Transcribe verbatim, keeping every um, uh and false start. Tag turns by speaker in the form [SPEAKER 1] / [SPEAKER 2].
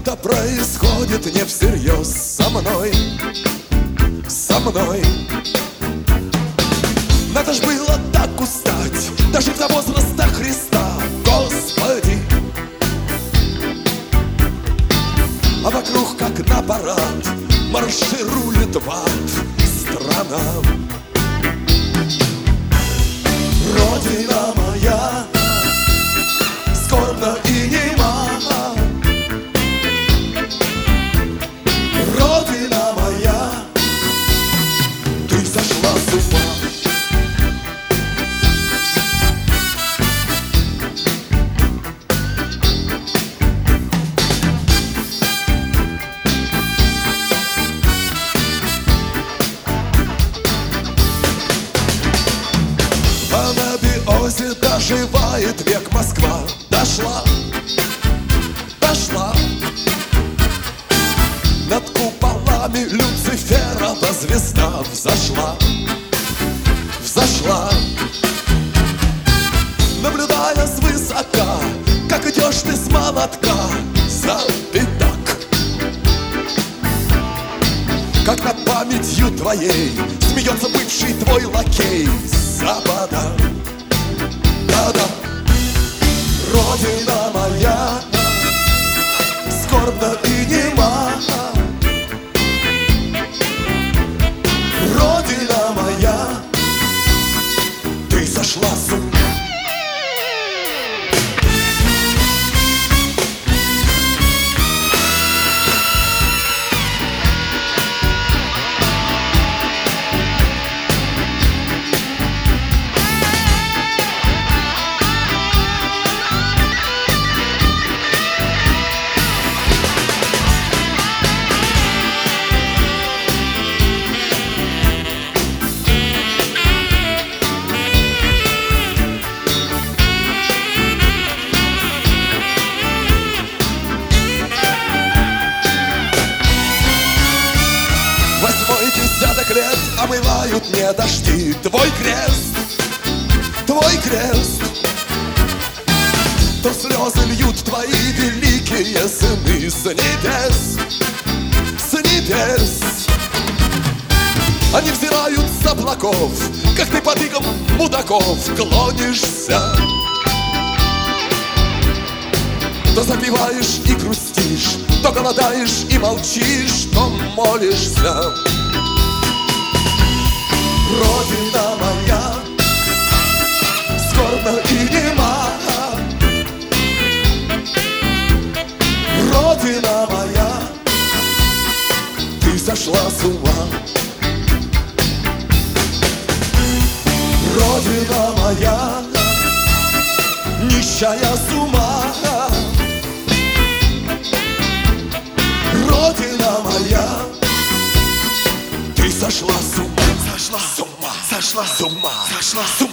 [SPEAKER 1] это происходит не всерьез со мной, со мной. Надо ж было так устать, дожить до возраста Христа, Господи. А вокруг, как на парад, марширует в ад страна. Родина моя скорбна и нема, Родина моя, ты сошла с ума. В анабиозе доживает век Москва. Дошла, дошла. Над куполами Люциферова звезда взошла, взошла. Наблюдая свысока, как идешь ты с молотка за пятак, как над памятью твоей смеется бывший твой лакей с запада. Да-да. Родина моя скорбна и нема, Родина моя, ты сошла с ума. Восьмой десяток лет омывают не дожди. Твой крест, твой крест, то слезы льют твои великие сыны с небес, с небес. Они взирают с облаков, как ты под игом мудаков клонишься. То запиваешь и грустишь, то голодаешь и молчишь, то молишься. Родина моя скорбна и нема, Родина моя, ты сошла с ума. Родина моя, нищая с ума, Родина моя, ты сошла с ума, сошла с ума, сошла с ума, сошла с ума.